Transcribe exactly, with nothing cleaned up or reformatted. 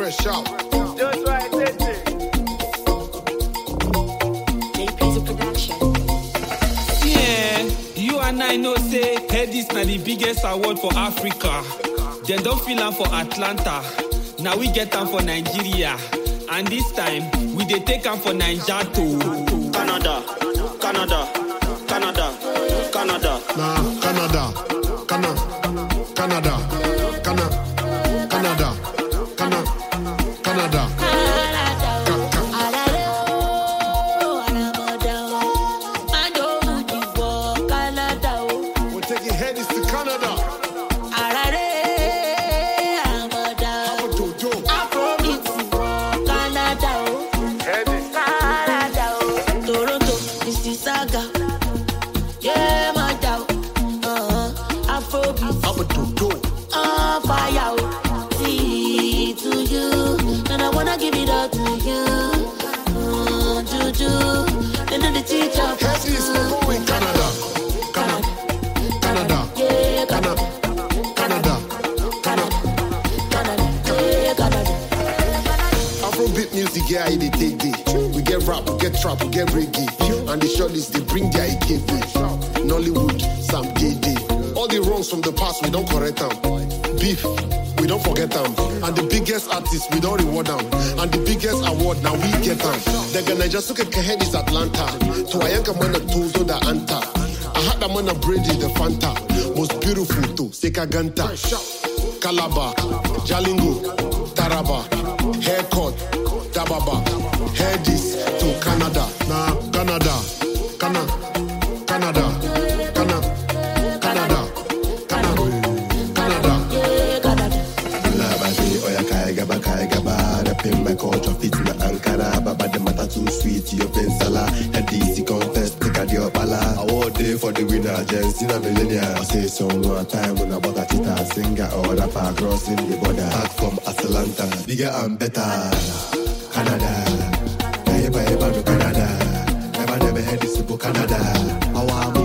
Fresh out. Just right, that's it. Yeah, you and I know say Headies na the biggest award for Africa. Then don't feel am for Atlanta. Now we get am for Nigeria. And this time, we dey take am for Niger too. Canada, Canada, Canada, Canada. Nah, Canada, Canada, Canada, Canada, Canada, Canada, Canada. We're taking Headies to Canada. Headies, we're going Canada. Canada, Canada, Canada, Canada, Canada. Afrobeat music, yeah, they take day. We get rap, we get trap, we get reggae. And the shorties, they bring their A K B. Nollywood, Sam Gay. All the wrongs from the past, we don't correct them. Beef, we don't forget them. And the biggest artists, we don't reward them. And the biggest award, now we get them. They're gonna just look at Headies Atlanta. To Ayanka Mana Tuzo da Anta. I had the Mana Brady the Fanta. Most beautiful to Sekaganta. Calabar, Jalingo, Taraba, Haircut, Dababa, Headies to Canada. Nah, Canada, Canada, Canada, Canada, Canada, Canada, Canada. Labasi oya kai gaba kai gaba. Rapping my culture fit na Ankara. Baba the matter too sweet, your pensala. Headies confess, take a deal pala. Award day for the winner, Jens in a millennia. I say so one time when I bought a tita singer or rapper crossing the border. Back from Atlanta, bigger and better. Canada, never ever to Canada. Never never Headies to Canada. Our